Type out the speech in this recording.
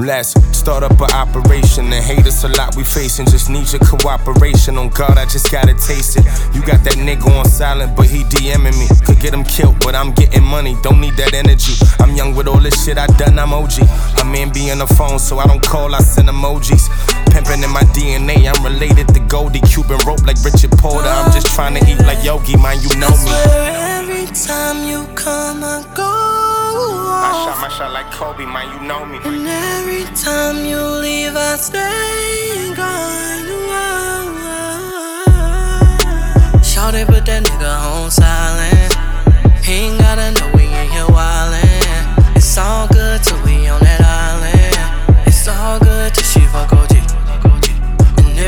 Let's start up an operation. The haters a lot we facing, just need your cooperation. On God, I just gotta taste it. You got that nigga on silent, but he DMing me. Could get him killed, but I'm getting money, don't need that energy. I'm young with all this shit I done, I'm OG. I'm in be on the phone, so I don't call, I send emojis. Pimpin' in my DNA, I'm related to Goldie. Cuban rope like Richard Porter, I'm just trying to eat like Yogi, man, you know me. I swear every time you come, I go. I shot my shot like Kobe, man, you know me. And every time you leave, I stay gone. Shawty put that nigga on silent.